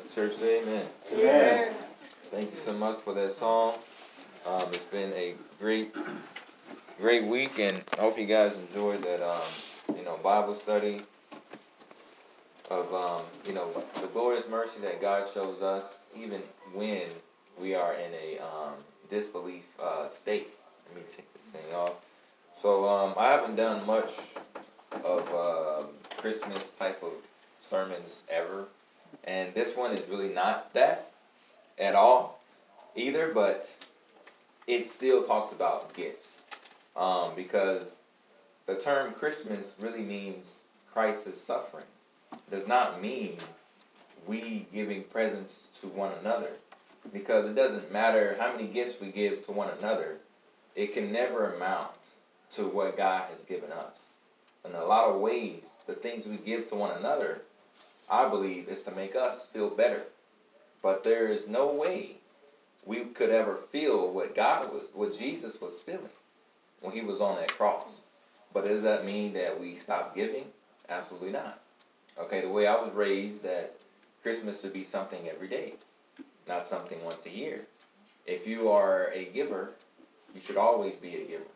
Church, say amen. Amen. Thank you so much for that song. It's been a great week, and I hope you guys enjoyed that, Bible study of, the glorious mercy that God shows us, even when we are in a disbelief state. Let me take this thing off. So I haven't done much of Christmas type of sermons ever, and this one is really not that at all either, but it still talks about gifts, because the term Christmas really means Christ's suffering. It does not mean we giving presents to one another, because it doesn't matter how many gifts we give to one another, it can never amount to what God has given us. In a lot of ways, the things we give to one another, I believe, is to make us feel better. But there is no way we could ever feel what Jesus was feeling when he was on that cross. But does that mean that we stop giving? Absolutely not. Okay, the way I was raised, that Christmas should be something every day, not something once a year. If you are a giver, you should always be a giver.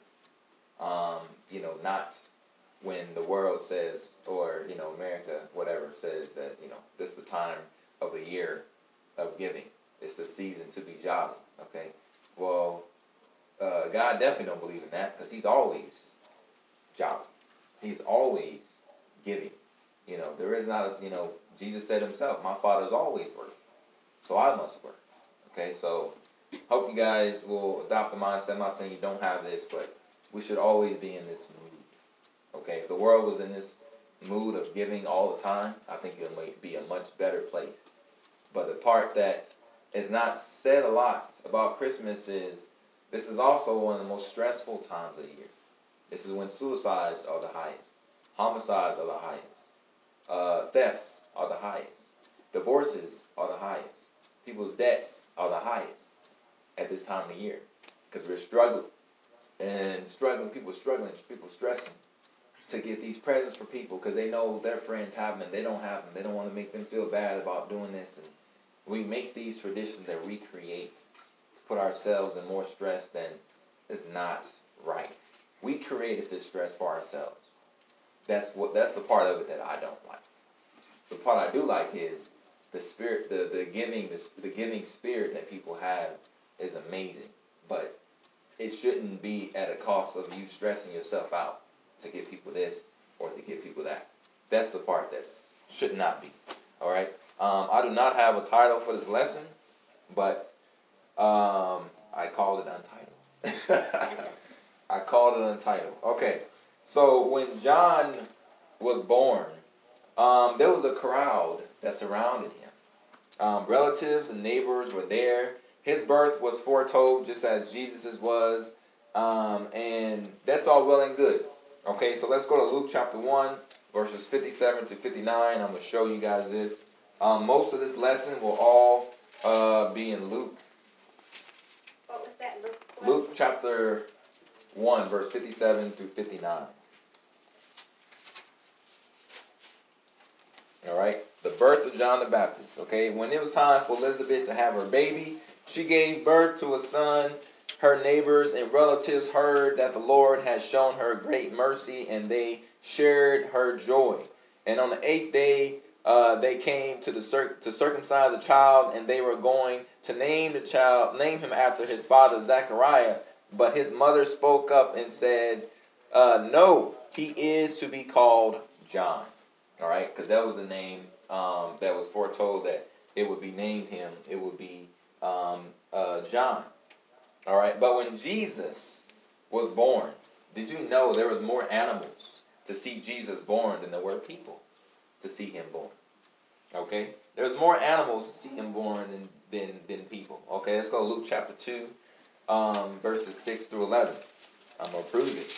Not when the world says, or, America, whatever, says that, this is the time of the year of giving. It's the season to be jolly, okay? Well, God definitely don't believe in that, because he's always jolly. He's always giving. There is not Jesus said himself, my Father's always working, so I must work, okay? So, hope you guys will adopt the mindset. I'm not saying you don't have this, but we should always be in this mood. Okay, if the world was in this mood of giving all the time, I think it might be a much better place. But the part that is not said a lot about Christmas is this is also one of the most stressful times of the year. This is when suicides are the highest, homicides are the highest, thefts are the highest, divorces are the highest, people's debts are the highest at this time of the year, because we're struggling. People stressing to get these presents for people because they know their friends have them and they don't have them. They don't want to make them feel bad about doing this. And we make these traditions that we create to put ourselves in more stress than is not right. We created this stress for ourselves. That's the part of it that I don't like. The part I do like is the spirit, the giving spirit that people have is amazing. But it shouldn't be at a cost of you stressing yourself out to give people this or to give people that. That's the part that should not be. All right. I do not have a title for this lesson, but I called it Untitled. I called it Untitled. Okay. So when John was born, there was a crowd that surrounded him. Relatives and neighbors were there. His birth was foretold just as Jesus' was, and that's all well and good. Okay, so let's go to Luke chapter 1, verses 57 to 59. I'm going to show you guys this. Most of this lesson will all be in Luke. What was that, Luke? Luke chapter 1, verse 57 through 59. All right, the birth of John the Baptist. Okay, when it was time for Elizabeth to have her baby, she gave birth to a son. Her neighbors and relatives heard that the Lord had shown her great mercy, and they shared her joy. And on the 8th day, they came to circumcise the child, and they were going to name him after his father Zechariah. But his mother spoke up and said, "No, he is to be called John." All right, because that was the name that was foretold that it would be named him. It would be John. All right, but when Jesus was born, did you know there was more animals to see Jesus born than there were people to see him born? Okay, there's more animals to see him born than people. Okay, let's go to Luke chapter 2, verses 6 through 11. I'm going to prove it.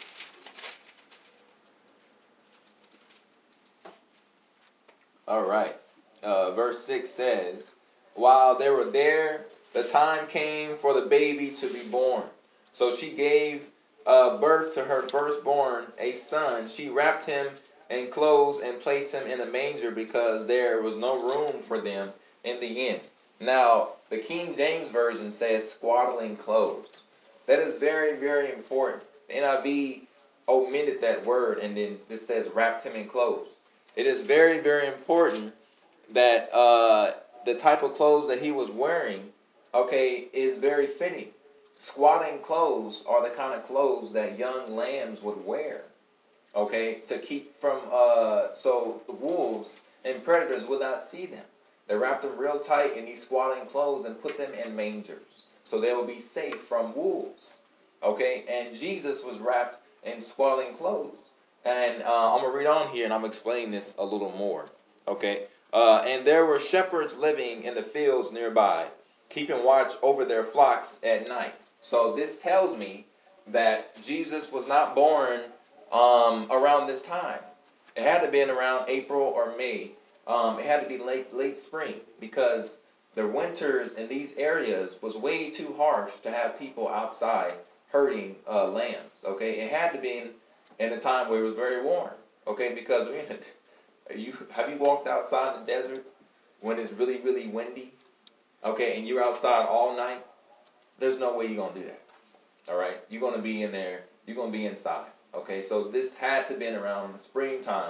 All right, verse 6 says, while they were there, the time came for the baby to be born. So she gave birth to her firstborn, a son. She wrapped him in clothes and placed him in a manger because there was no room for them in the end. Now, the King James Version says swaddling clothes. That is very, very important. The NIV omitted that word and then this says wrapped him in clothes. It is very, very important that the type of clothes that he was wearing, okay, is very fitting. Swaddling clothes are the kind of clothes that young lambs would wear, okay, to keep from, so the wolves and predators would not see them. They wrapped them real tight in these swaddling clothes and put them in mangers so they will be safe from wolves, okay? And Jesus was wrapped in swaddling clothes. And I'm going to read on here and I'm going to explain this a little more, okay? And there were shepherds living in the fields nearby, keeping watch over their flocks at night. So this tells me that Jesus was not born around this time. It had to have been around April or May. It had to be late spring because the winters in these areas was way too harsh to have people outside herding lambs. Okay, it had to be in a time where it was very warm. Okay, because have you walked outside in the desert when it's really, really windy? Okay, and you're outside all night? There's no way you're gonna do that. All right, you're gonna be in there. You're gonna be inside. Okay, so this had to have been around the springtime.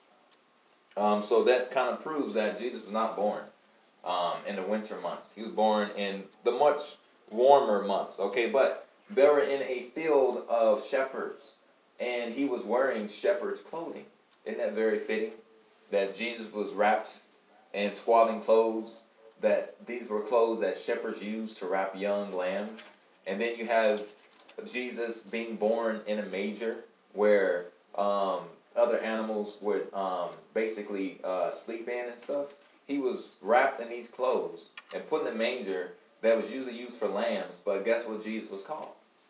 So that kind of proves that Jesus was not born in the winter months. He was born in the much warmer months. Okay, but they were in a field of shepherds, and he was wearing shepherd's clothing. Isn't that very fitting? That Jesus was wrapped in swaddling clothes, that these were clothes that shepherds used to wrap young lambs. And then you have Jesus being born in a manger where other animals would basically sleep in and stuff. He was wrapped in these clothes and put in a manger that was usually used for lambs. But guess what Jesus was called?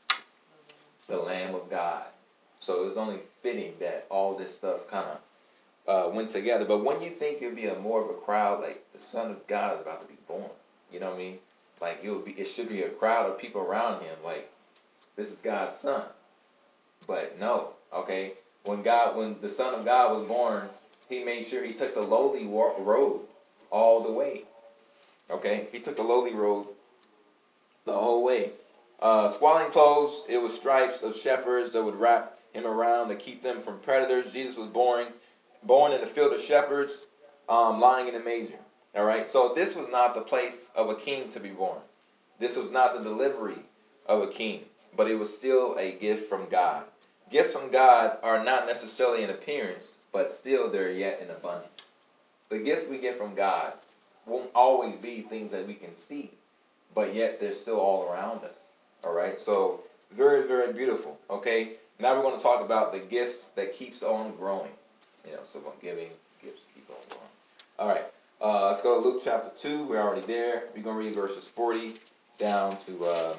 The Lamb of God. So it was only fitting that all this stuff kind of went together. But when you think it would be more of a crowd, like the Son of God is about to be born, you know what I mean? Like it should be a crowd of people around him, like this is God's Son. But no, okay. When the Son of God was born, he made sure he took the lowly road all the way. Okay, he took the lowly road the whole way. Swaddling clothes, it was stripes of shepherds that would wrap him around to keep them from predators. Jesus was born in the field of shepherds, lying in a manger. All right, so this was not the place of a king to be born. This was not the delivery of a king, but it was still a gift from God. Gifts from God are not necessarily in appearance, but still they're yet in abundance. The gifts we get from God won't always be things that we can see, but yet they're still all around us. All right, so very, very beautiful. Okay, now we're going to talk about the gifts that keeps on growing. So about giving gifts keep on growing. All right, let's go to Luke chapter 2. We're already there. We're going to read verses 40 down to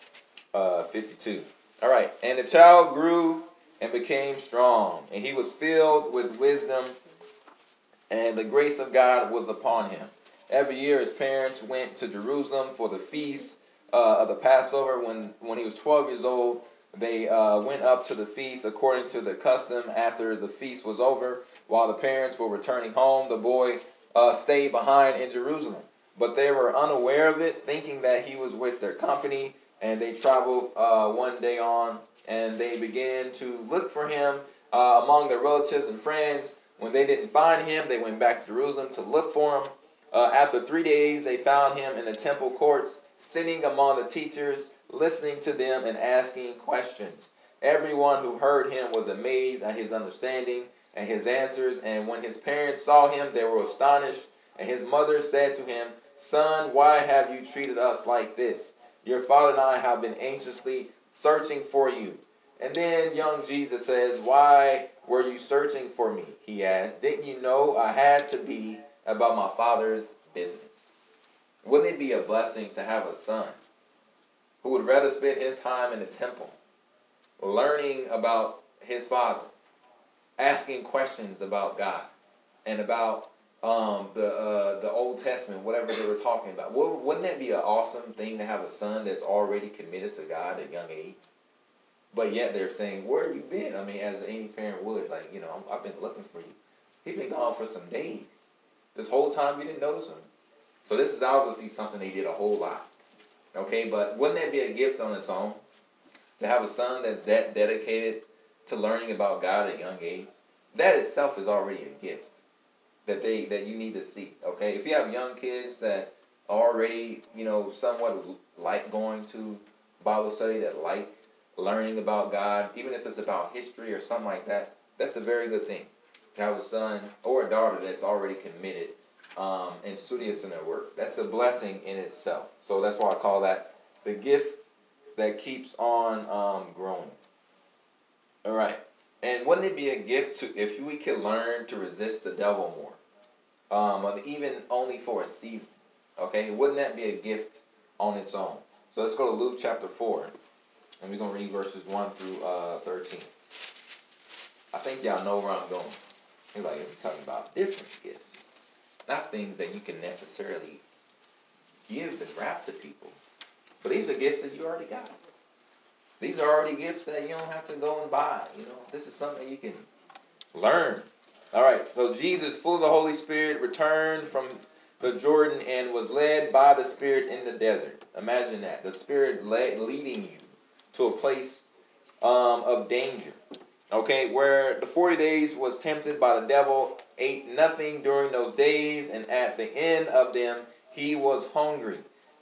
52. All right, and the child grew and became strong, and he was filled with wisdom, and the grace of God was upon him. Every year his parents went to Jerusalem for the feast of the Passover. When he was 12 years old, they went up to the feast according to the custom. After the feast was over, while the parents were returning home, the boy stayed behind in Jerusalem. But they were unaware of it, thinking that he was with their company. And they traveled one day on, and they began to look for him among their relatives and friends. When they didn't find him, they went back to Jerusalem to look for him. After 3 days, they found him in the temple courts, sitting among the teachers, listening to them and asking questions. Everyone who heard him was amazed at his understanding and his answers. And when his parents saw him, they were astonished. And his mother said to him, "Son, why have you treated us like this? Your father and I have been anxiously searching for you." And then young Jesus says, "Why were you searching for me?" he asked. "Didn't you know I had to be about my father's business?" Wouldn't it be a blessing to have a son who would rather spend his time in the temple, learning about his father, asking questions about God, and about the Old Testament, whatever they were talking about? Wouldn't that be an awesome thing to have a son that's already committed to God at a young age? But yet they're saying, "Where have you been?" I mean, as any parent would, like, I've been looking for you. He's been gone for some days. This whole time you didn't notice him? So this is obviously something they did a whole lot. Okay, but wouldn't that be a gift on its own? To have a son that's that dedicated to learning about God at a young age? That itself is already a gift that you need to see. Okay, if you have young kids that already, somewhat like going to Bible study, that like learning about God, even if it's about history or something like that, that's a very good thing. To have a son or a daughter that's already committed and studious in their work. That's a blessing in itself. So that's why I call that the gift that keeps on growing. All right. And wouldn't it be a gift if we could learn to resist the devil more, even only for a season? Okay, wouldn't that be a gift on its own? So let's go to Luke chapter 4, and we're going to read verses 1 through 13. I think y'all know where I'm going. He's like, we're talking about different gifts, not things that you can necessarily give and wrap to people, but these are gifts that you already got. These are already gifts that you don't have to go and buy. This is something that you can learn. All right, so Jesus, full of the Holy Spirit, returned from the Jordan and was led by the Spirit in the desert. Imagine that. The Spirit leading you to a place of danger. Okay, where the 40 days was tempted by the devil, ate nothing during those days, and at the end of them, he was hungry.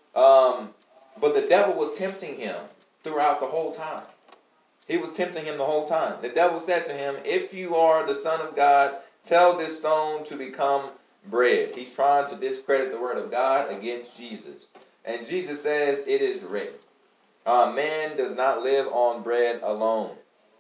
But the devil was tempting him throughout the whole time. He was tempting him the whole time. The devil said to him, if you are the Son of God, tell this stone to become bread. He's trying to discredit the word of God against Jesus. And Jesus says, it is written, man does not live on bread alone.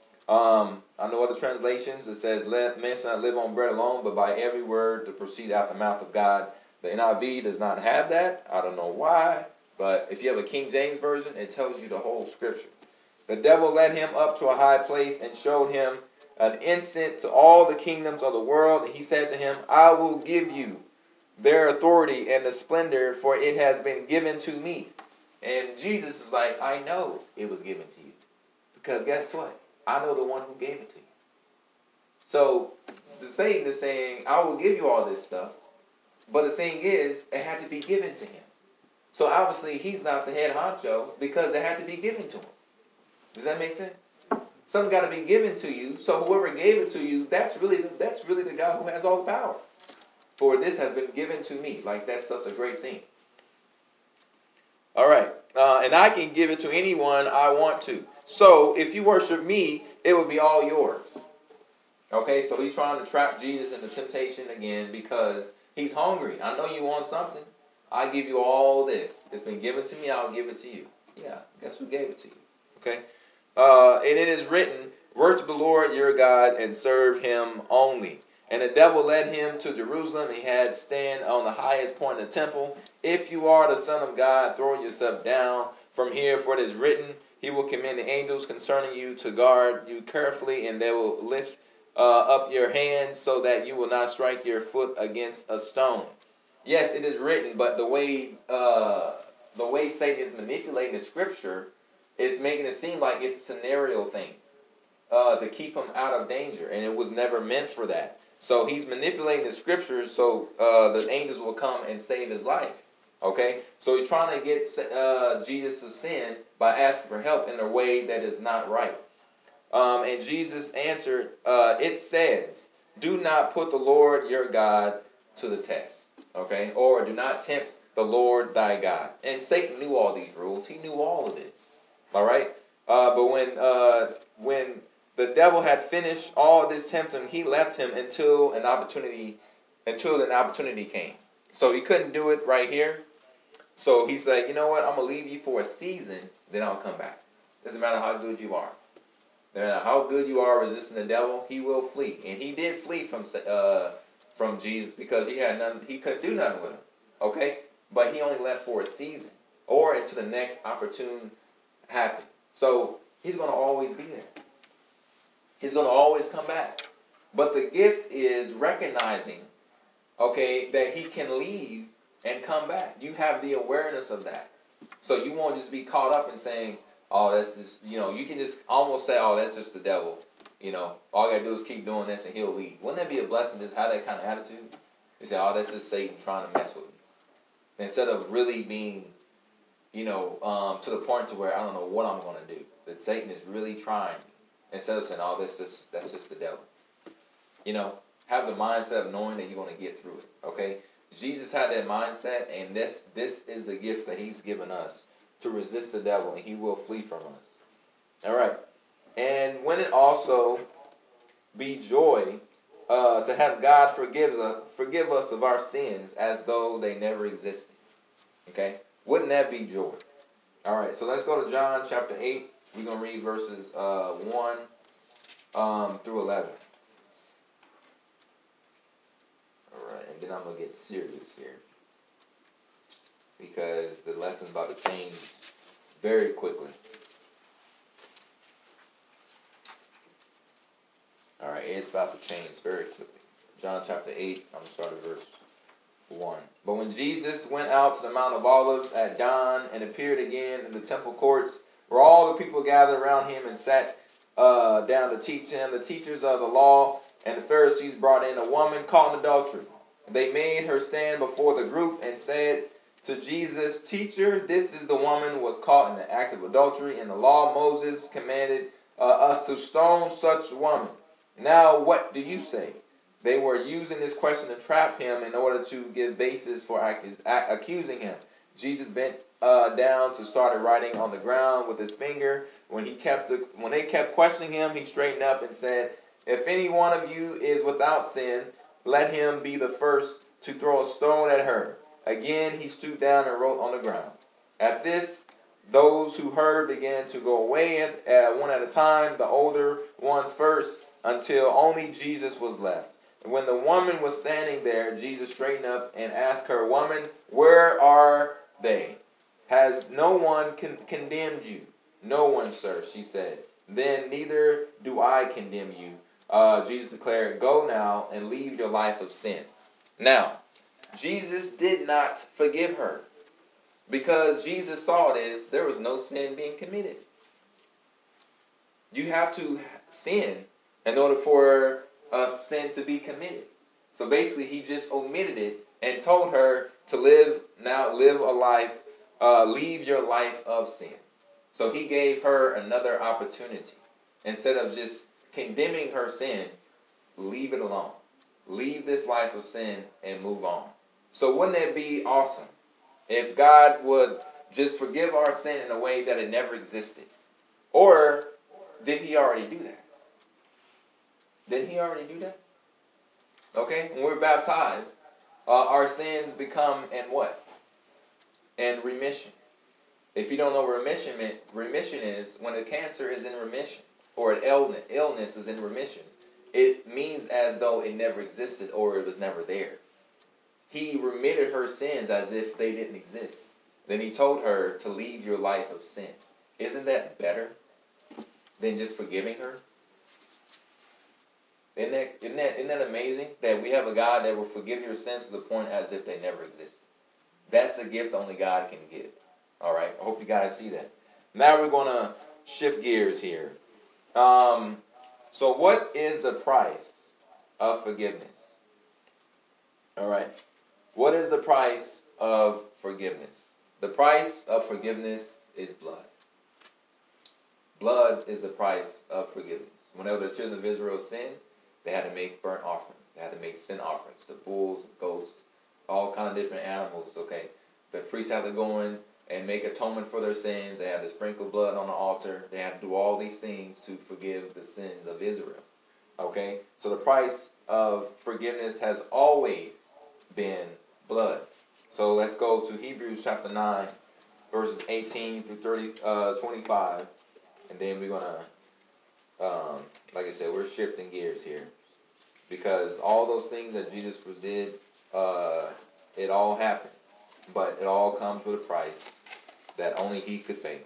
I know other translations that says, man shall not live on bread alone, but by every word that proceed out the mouth of God. The NIV does not have that. I don't know why. But if you have a King James version, it tells you the whole scripture. The devil led him up to a high place and showed him an instant to all the kingdoms of the world. And he said to him, I will give you their authority and the splendor, for it has been given to me. And Jesus is like, I know it was given to you. Because guess what? I know the one who gave it to you. So Satan is saying, I will give you all this stuff. But the thing is, it had to be given to him. So obviously, he's not the head honcho because it had to be given to him. Does that make sense? Something got to be given to you. So whoever gave it to you, that's really the guy who has all the power. For this has been given to me. Like, that's such a great thing. All right. And I can give it to anyone I want to. So if you worship me, it will be all yours. Okay, so he's trying to trap Jesus into temptation again because he's hungry. I know you want something. I give you all this. It's been given to me. I'll give it to you. Yeah, guess who gave it to you? Okay. And it is written, worship the Lord your God and serve him only. And the devil led him to Jerusalem. He had stand on the highest point of the temple. If you are the Son of God, throw yourself down from here, for it is written, he will command the angels concerning you to guard you carefully, and they will lift up your hands so that you will not strike your foot against a stone. Yes, it is written, but the way Satan is manipulating the scripture is making it seem like it's a scenario thing to keep him out of danger, and it was never meant for that. So he's manipulating the scriptures so the angels will come and save his life. Okay, so he's trying to get Jesus to sin by asking for help in a way that is not right. And Jesus answered, it says, do not put the Lord your God to the test. Okay, or do not tempt the Lord thy God. And Satan knew all these rules. He knew all of this. All right, but when the devil had finished all this tempting, he left him until an opportunity came. So he couldn't do it right here. So he said, you know what? I'm going to leave you for a season, then I'll come back. Doesn't matter how good you are. No matter how good you are resisting the devil, he will flee. And he did flee from Jesus because he couldn't do nothing with him. Okay? But he only left for a season or until the next opportune happen. So he's going to always be there. He's going to always come back. But the gift is recognizing, okay, that he can leave and come back. You have the awareness of that. So you won't just be caught up in saying, oh, that's just, you can just almost say, oh, that's just the devil. All I got to do is keep doing this and he'll leave. Wouldn't that be a blessing to have that kind of attitude? You say, oh, that's just Satan trying to mess with me. instead of really being, to the point to where I don't know what I'm going to do. That Satan is really trying me. Instead of saying, oh, that's just the devil. Have the mindset of knowing that you're going to get through it. Okay? Jesus had that mindset, and this is the gift that he's given us to resist the devil, and he will flee from us. All right. And when it also be joy to have God forgive us of our sins as though they never existed. Okay? Wouldn't that be joy? All right, so let's go to John chapter 8. We're going to read verses 1 through 11. All right, and then I'm going to get serious here, because the lesson's about to change very quickly. All right, it's about to change very quickly. John chapter 8, I'm going to start at verse 1. But when Jesus went out to the Mount of Olives at dawn and appeared again in the temple courts, where all the people gathered around him and sat down to teach him, the teachers of the law and the Pharisees brought in a woman caught in adultery. They made her stand before the group and said to Jesus, "Teacher, this is the woman who was caught in the act of adultery. In the law, Moses commanded us to stone such a woman. Now, what do you say?" They were using this question to trap him in order to give basis for accusing him. Jesus bent down to start writing on the ground with his finger. When they kept questioning him, he straightened up and said, "If any one of you is without sin, let him be the first to throw a stone at her." Again, he stooped down and wrote on the ground. At this, those who heard began to go away one at a time, the older ones first, until only Jesus was left. And when the woman was standing there, Jesus straightened up and asked her, "Woman, where are they? Has no one condemned you?" "No one, sir," she said. "Then neither do I condemn you," Jesus declared. "Go now and leave your life of sin." Now, Jesus did not forgive her, because Jesus saw there was no sin being committed. You have to sin in order for sin to be committed. So basically, he just omitted it and told her to live a life, leave your life of sin. So he gave her another opportunity. Instead of just condemning her sin, leave it alone. Leave this life of sin and move on. So wouldn't it be awesome if God would just forgive our sin in a way that it never existed? Or did he already do that? Did he already do that? Okay, when we're baptized, our sins become in what? In remission. If you don't know what remission is, when a cancer is in remission, or an illness is in remission, it means as though it never existed or it was never there. He remitted her sins as if they didn't exist. Then he told her to leave your life of sin. Isn't that better than just forgiving her? Isn't that amazing? That we have a God that will forgive your sins to the point as if they never existed. That's a gift only God can give. All right? I hope you guys see that. Now we're going to shift gears here. So what is the price of forgiveness? All right. What is the price of forgiveness? The price of forgiveness is blood. Blood is the price of forgiveness. Whenever the children of Israel sinned, they had to make burnt offerings. They had to make sin offerings. The bulls, goats, all kind of different animals. Okay, the priests had to go in and make atonement for their sins. They had to sprinkle blood on the altar. They had to do all these things to forgive the sins of Israel. Okay, so the price of forgiveness has always been blood. So let's go to Hebrews chapter 9, verses 18 through 25. And then we're going to, like I said, we're shifting gears here. Because all those things that Jesus did, it all happened. But it all comes with a price that only he could pay.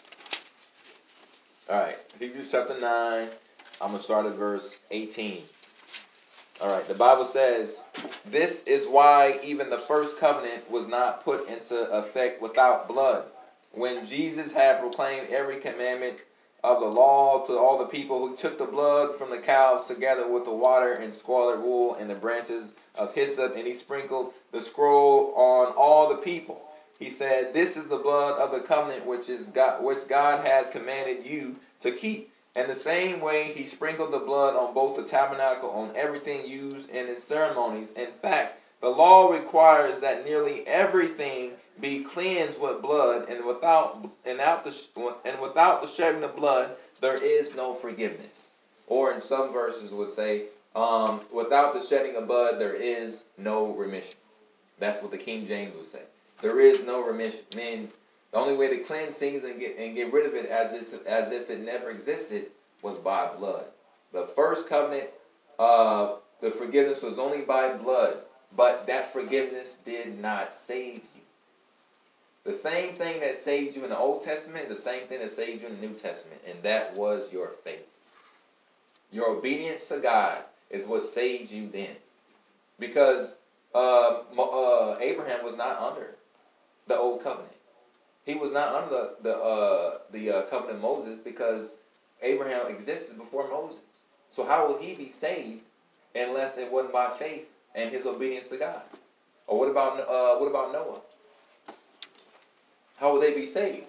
All right, Hebrews chapter 9, I'm going to start at verse 18. All right, the Bible says, "This is why even the first covenant was not put into effect without blood. When Jesus had proclaimed every commandment of the law to all the people, who took the blood from the calves together with the water and scarlet wool and the branches of hyssop, and he sprinkled the scroll on all the people. He said, "This is the blood of the covenant which God had commanded you to keep." And the same way he sprinkled the blood on both the tabernacle, on everything used in its ceremonies. In fact, the law requires that nearly everything be cleansed with blood, and without the shedding of blood, there is no forgiveness. Or in some verses would say, without the shedding of blood, there is no remission. That's what the King James would say. There is no remission. Means the only way to cleanse things and get rid of it as if it never existed was by blood. The first covenant, the forgiveness was only by blood, but that forgiveness did not save you. The same thing that saved you in the Old Testament, the same thing that saved you in the New Testament, and that was your faith. Your obedience to God is what saved you then. Because Abraham was not under the Old Covenant. He was not under the covenant of Moses, because Abraham existed before Moses. So how will he be saved unless it wasn't by faith and his obedience to God? Or what about Noah? How will they be saved?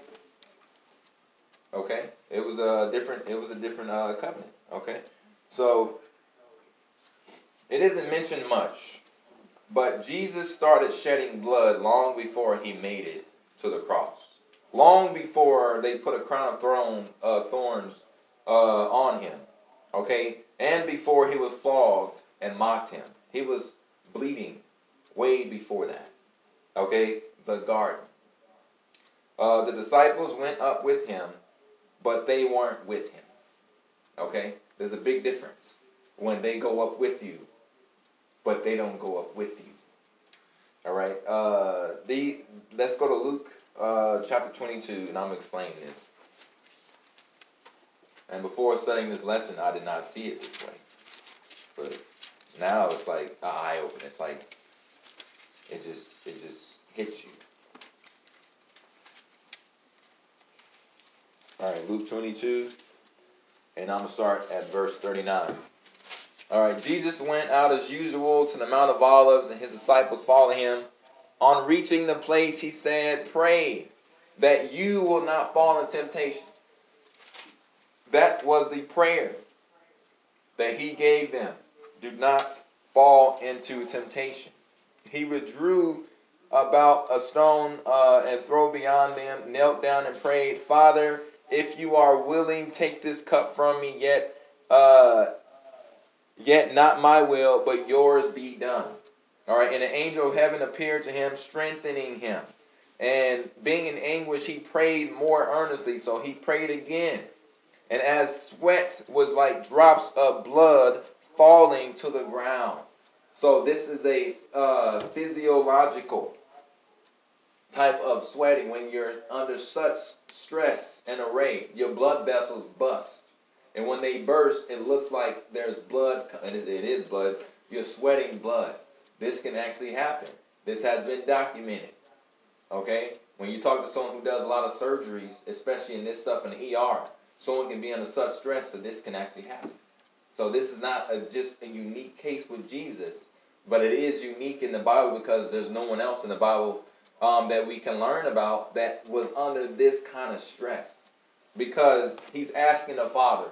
Okay, it was a different covenant. Okay, so it isn't mentioned much, but Jesus started shedding blood long before he made it to the cross. Long before they put a crown of thorns on him. Okay, and before he was flogged and mocked him, he was bleeding way before that. Okay, the garden. The disciples went up with him, but they weren't with him. Okay? There's a big difference when they go up with you, but they don't go up with you. All right? Let's go to Luke chapter 22, and I'm explaining this. And before studying this lesson, I did not see it this way. But now it's like an eye-opener. It's like it just hits you. All right, Luke 22, and I'm going to start at verse 39. All right, Jesus went out as usual to the Mount of Olives, and his disciples followed him. On reaching the place, he said, "Pray that you will not fall into temptation." That was the prayer that he gave them. Do not fall into temptation. He withdrew about a stone and throw beyond them, knelt down and prayed, "Father, if you are willing, take this cup from me, yet not my will, but yours be done." All right, and an angel of heaven appeared to him, strengthening him. And being in anguish, he prayed more earnestly. So he prayed again. And as sweat was like drops of blood falling to the ground. So this is a physiological type of sweating. When you're under such stress and array, your blood vessels bust. And when they burst, it looks like there's blood, and it is blood. You're sweating blood. This can actually happen. This has been documented. Okay? When you talk to someone who does a lot of surgeries, especially in this stuff in the ER, someone can be under such stress that this can actually happen. So this is not just a unique case with Jesus, but it is unique in the Bible because there's no one else in the Bible that we can learn about that was under this kind of stress. Because he's asking the Father,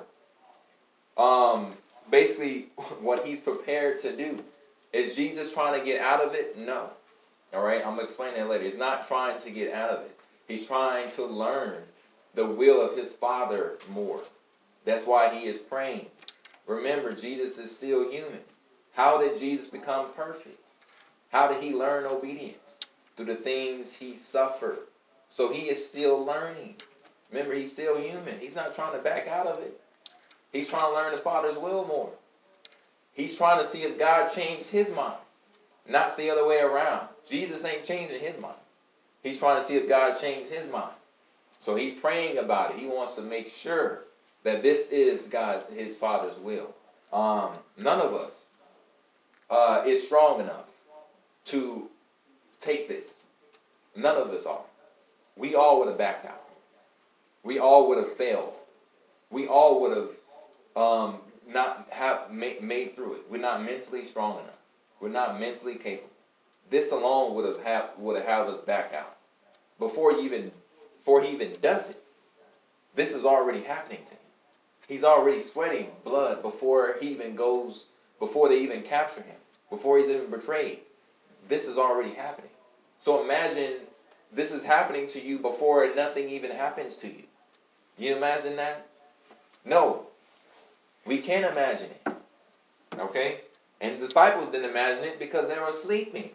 basically what he's prepared to do. Is Jesus trying to get out of it? No. All right, I'm going to explain that later. He's not trying to get out of it. He's trying to learn the will of his Father more. That's why he is praying. Remember, Jesus is still human. How did Jesus become perfect? How did he learn obedience? Through the things he suffered. So he is still learning. Remember, he's still human. He's not trying to back out of it. He's trying to learn the Father's will more. He's trying to see if God changed his mind, not the other way around. Jesus ain't changing his mind. He's trying to see if God changed his mind. So he's praying about it. He wants to make sure that this is his Father's will. None of us is strong enough to take this. None of us are. We all would have backed out. We all would have failed. we all would have not have made through it. We're not mentally strong enough. We're not mentally capable. This alone would have held us back out before he even does it. This is already happening to him. He's already sweating blood before they even capture him, before he's even betrayed. This is already happening. So imagine this is happening to you before nothing even happens to you. You imagine that? No. We can't imagine it. Okay? And the disciples didn't imagine it because they were sleeping.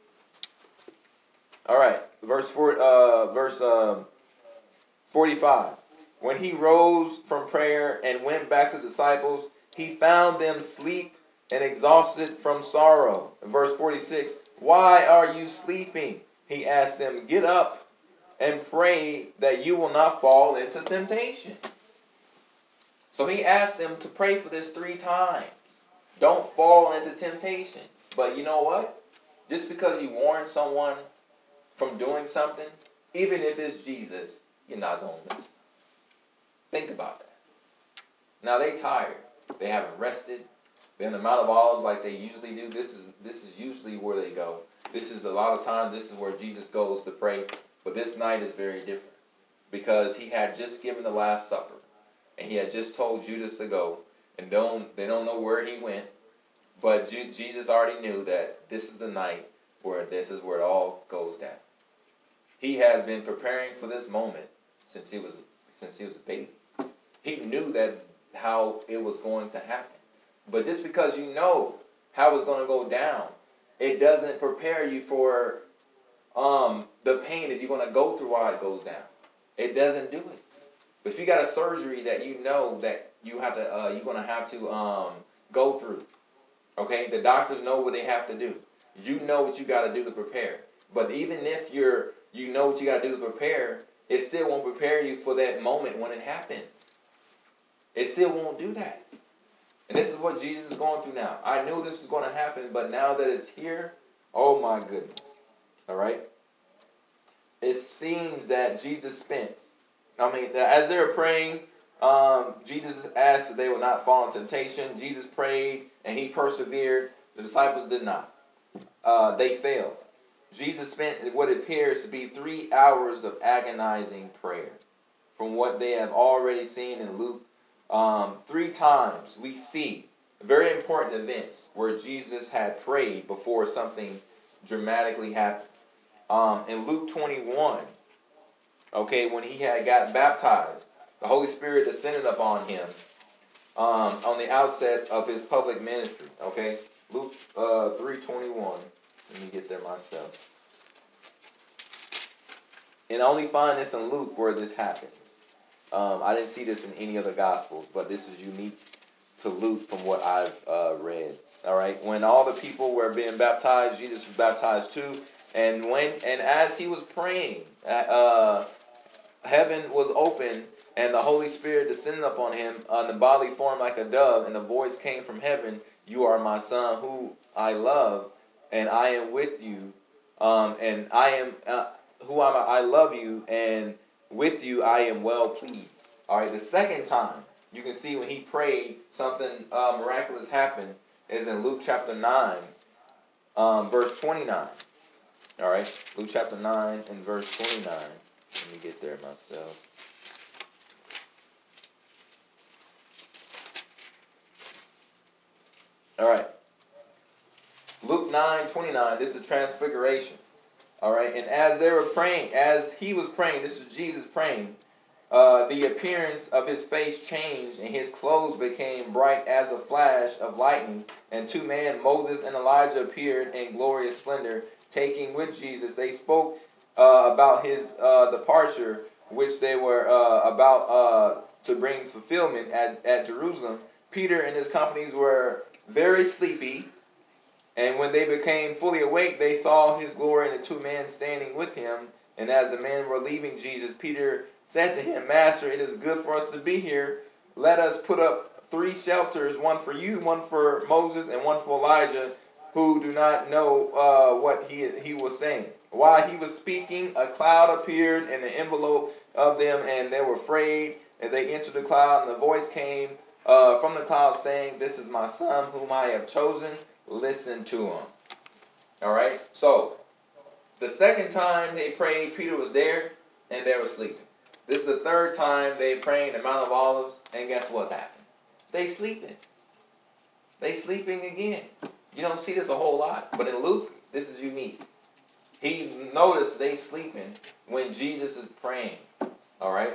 All right. Verse 45. When he rose from prayer and went back to the disciples, he found them asleep and exhausted from sorrow. Verse 46. Why are you sleeping? He asked them, get up and pray that you will not fall into temptation. So he asked them to pray for this 3 times. Don't fall into temptation. But you know what? Just because you warn someone from doing something, even if it's Jesus, you're not going to listen. Think about that. Now they tired. They haven't rested. They're in the Mount of Olives like they usually do. This is usually where they go. This is a lot of times, this is where Jesus goes to pray. But this night is very different. Because he had just given the Last Supper. And he had just told Judas to go. And they don't know where he went. But Jesus already knew that this is the night where this is where it all goes down. He had been preparing for this moment since he was a baby. He knew that how it was going to happen. But just because you know how it's going to go down, it doesn't prepare you for the pain that you're going to go through while it goes down. It doesn't do it. But if you got a surgery that you know that you're going to have to go through, okay, the doctors know what they have to do. You know what you got to do to prepare. But even if you know what you got to do to prepare, it still won't prepare you for that moment when it happens. It still won't do that. And this is what Jesus is going through now. I knew this was going to happen, but now that it's here, oh my goodness. All right? It seems that Jesus spent. As they were praying, Jesus asked that they would not fall in temptation. Jesus prayed and he persevered. The disciples did not. They failed. Jesus spent what appears to be 3 hours of agonizing prayer. From what they have already seen in Luke, 3 times we see very important events where Jesus had prayed before something dramatically happened. In Luke 21, okay, when he had got baptized, the Holy Spirit descended upon him on the outset of his public ministry. Okay, Luke 3:21. Let me get there myself. And I only find this in Luke where this happens. I didn't see this in any other Gospels, but this is unique to Luke from what I've read. All right. When all the people were being baptized, Jesus was baptized too. And as he was praying, heaven was open, and the Holy Spirit descended upon him on the bodily form like a dove, and the voice came from heaven, "You are my son, who I love, and I am with you, and I am I love you, and with you I am well pleased." All right. The second time you can see when he prayed, something miraculous happened. Is in Luke chapter 9, verse 29. All right, Luke chapter 9 and verse 29. Let me get there myself. All right. Luke 9:29. This is transfiguration. All right, and as they were praying, as he was praying, this is Jesus praying. The appearance of his face changed, and his clothes became bright as a flash of lightning. And 2 men, Moses and Elijah, appeared in glorious splendor, taking with Jesus. They spoke about his departure, which they were about to bring fulfillment at Jerusalem. Peter and his companies were very sleepy, and when they became fully awake, they saw his glory and the 2 men standing with him. And as the men were leaving Jesus, Peter said to him, "Master, it is good for us to be here. Let us put up 3 shelters, one for you, one for Moses, and one for Elijah," who do not know what he was saying. While he was speaking, a cloud appeared in the envelope of them, and they were afraid. And they entered the cloud, and the voice came from the cloud saying, "This is my son whom I have chosen. Listen to him." All right? So, the second time they prayed, Peter was there, and they were sleeping. This is the third time they prayed in the Mount of Olives, and guess what's happened? They sleeping. They sleeping again. You don't see this a whole lot, but in Luke, this is unique. He noticed they sleeping when Jesus is praying. All right?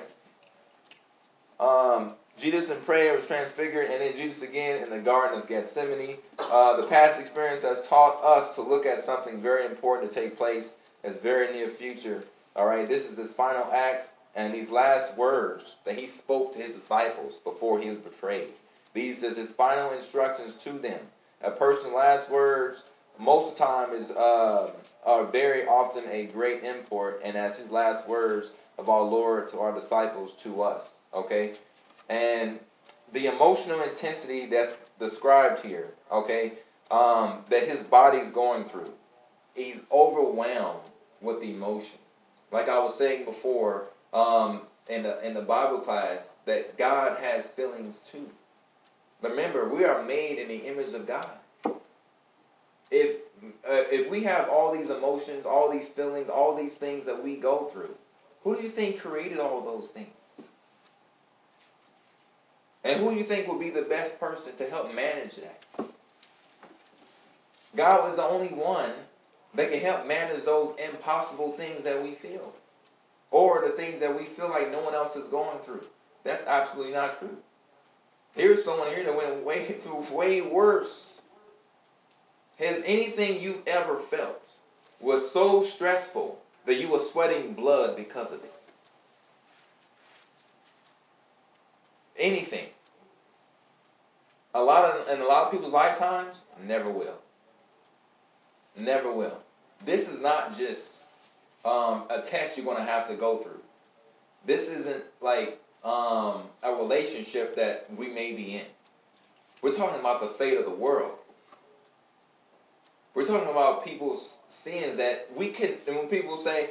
Jesus in prayer was transfigured, and then Jesus again in the Garden of Gethsemane. The past experience has taught us to look at something very important to take place as very near future. All right, this is his final act, and these last words that he spoke to his disciples before he was betrayed. These is his final instructions to them. A person's last words, most of the time, are very often a great import, and as his last words of our Lord to our disciples to us. Okay. And the emotional intensity that's described here, okay, that his body's going through, he's overwhelmed with the emotion. Like I was saying before, in the Bible class, that God has feelings too. Remember, we are made in the image of God. If we have all these emotions, all these feelings, all these things that we go through, who do you think created all those things? And who do you think will be the best person to help manage that? God was the only one that can help manage those impossible things that we feel. Or the things that we feel like no one else is going through. That's absolutely not true. Here's someone here that went through way worse. Has anything you've ever felt was so stressful that you were sweating blood because of it? Anything. In a lot of people's lifetimes, never will. Never will. This is not just a test you're going to have to go through. This isn't like a relationship that we may be in. We're talking about the fate of the world. We're talking about people's sins that we can. And when people say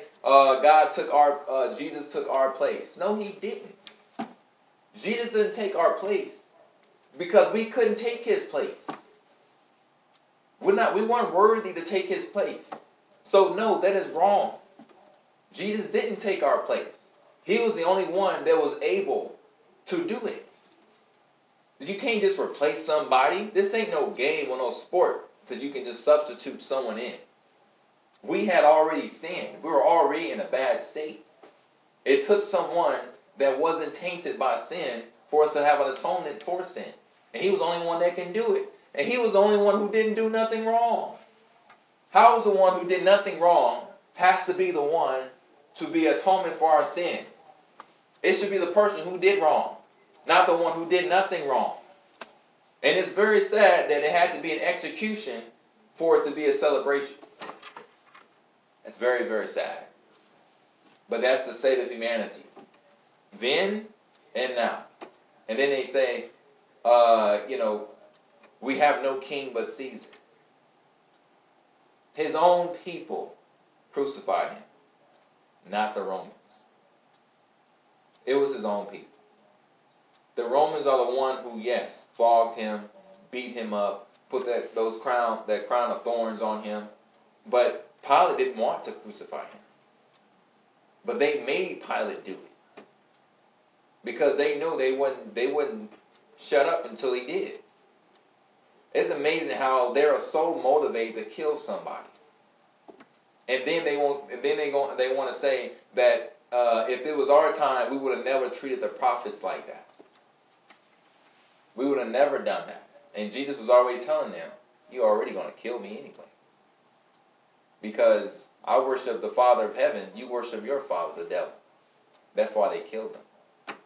Jesus took our place, no, he didn't. Jesus didn't take our place because we couldn't take his place. We weren't worthy to take his place. So no, that is wrong. Jesus didn't take our place. He was the only one that was able to do it. You can't just replace somebody. This ain't no game or no sport that you can just substitute someone in. We had already sinned. We were already in a bad state. It took someone that wasn't tainted by sin for us to have an atonement for sin. And he was the only one that can do it. And he was the only one who didn't do nothing wrong. How is the one who did nothing wrong has to be the one to be atonement for our sins? It should be the person who did wrong, not the one who did nothing wrong. And it's very sad that it had to be an execution for it to be a celebration. It's very, very sad. But that's the state of humanity. Then and now. And then they say, we have no king but Caesar. His own people crucified him, not the Romans. It was his own people. The Romans are the one who, yes, flogged him, beat him up, put that crown of thorns on him. But Pilate didn't want to crucify him. But they made Pilate do it. Because they knew they wouldn't shut up until he did. It's amazing how they are so motivated to kill somebody. And then they want to say that if it was our time, we would have never treated the prophets like that. We would have never done that. And Jesus was already telling them, you're already going to kill me anyway. Because I worship the Father of heaven, you worship your father, the devil. That's why they killed him.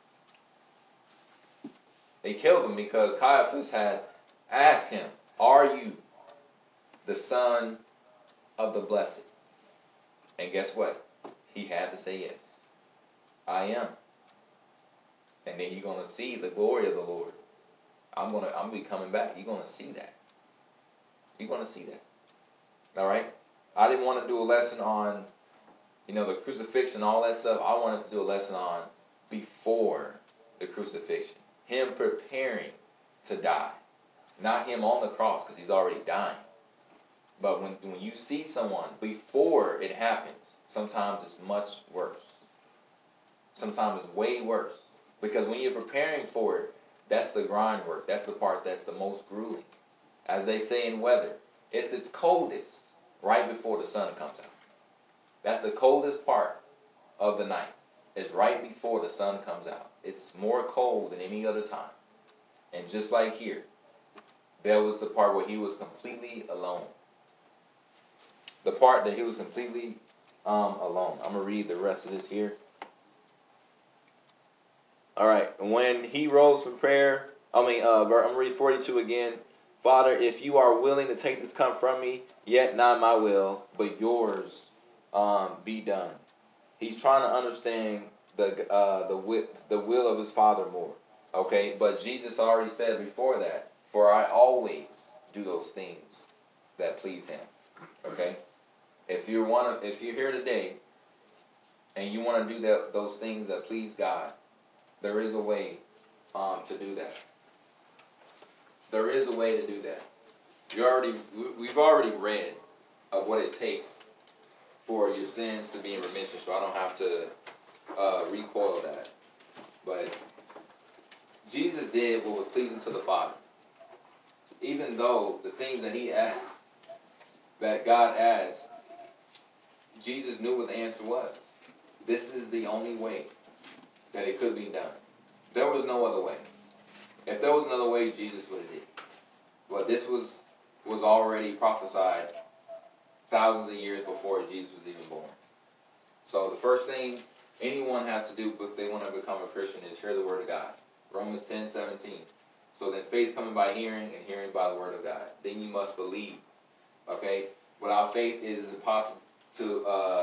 They killed him because Caiaphas had asked him, are you the Son of the Blessed? And guess what? He had to say yes. I am. And then you're going to see the glory of the Lord. I'm going to be coming back. You're going to see that. You're going to see that. All right? I didn't want to do a lesson on, the crucifixion and all that stuff. I wanted to do a lesson on before the crucifixion. Him preparing to die. Not him on the cross because he's already dying. But when you see someone before it happens, sometimes it's much worse. Sometimes it's way worse. Because when you're preparing for it, that's the grind work. That's the part that's the most grueling. As they say in weather, it's its coldest right before the sun comes out. That's the coldest part of the night. It's right before the sun comes out. It's more cold than any other time. And just like here, there was the part where he was completely alone. The part that he was completely alone. I'm going to read the rest of this here. All right. When he rose from prayer, I'm going to read 42 again. Father, if you are willing to take this cup from me, yet not my will, but yours be done. He's trying to understand the will of his Father more. Okay? But Jesus already said before that, for I always do those things that please him. Okay? If you're here today and you want to do those things that please God, there is a way to do that. There is a way to do that. We've already read of what it takes for your sins to be in remission, so I don't have to recoil that. But Jesus did what was pleasing to the Father. Even though the things that he asked, that God asked, Jesus knew what the answer was. This is the only way that it could be done. There was no other way. If there was another way, Jesus would have did it. But this was already prophesied thousands of years before Jesus was even born. So the first thing anyone has to do if they want to become a Christian is hear the word of God. Romans 10:17. So then faith coming by hearing, and hearing by the word of God. Then you must believe. Okay? Without faith, it is impossible to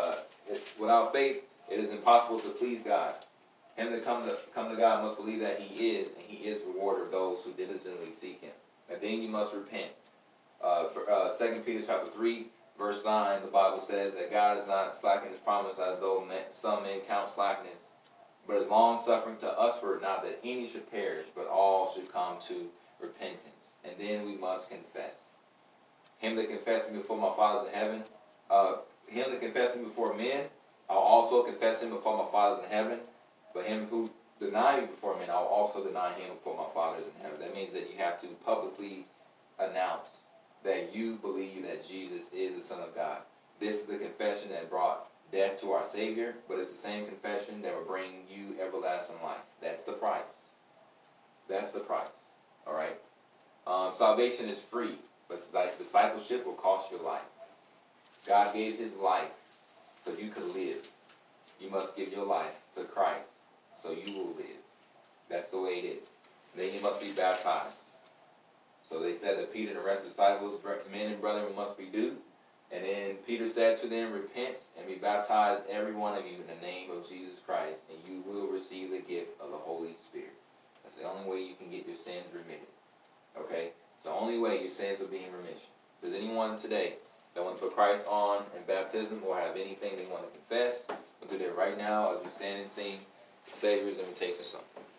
please God. Him to come to God must believe that he is, and he is the rewarder of those who diligently seek him. And then you must repent. 2 Peter chapter 3, verse 9, the Bible says that God is not slacking his promise as though some men count slackness, but is long-suffering to usward, not that any should perish, but all should come to repentance. And then we must confess. Him that confesses me before my Father in heaven, him that confesses me before men, I'll also confess him before my Father in heaven. But him who denies me before men, I'll also deny him before my Father in heaven. That means that you have to publicly announce that you believe that Jesus is the Son of God. This is the confession that brought death to our Savior, but it's the same confession that will bring you everlasting life. That's the price. That's the price. All right? Salvation is free, but like discipleship will cost your life. God gave his life so you could live. You must give your life to Christ so you will live. That's the way it is. Then you must be baptized. So they said that Peter and the rest of the disciples, men and brethren, must be due. And then Peter said to them, repent and be baptized, every one of you, in the name of Jesus Christ, and you will receive the gift of the Holy Spirit. That's the only way you can get your sins remitted. Okay? It's the only way your sins will be in remission. If there's anyone today that want to put Christ on in baptism or have anything they want to confess, we'll do that right now as we stand and sing the Savior's invitation song.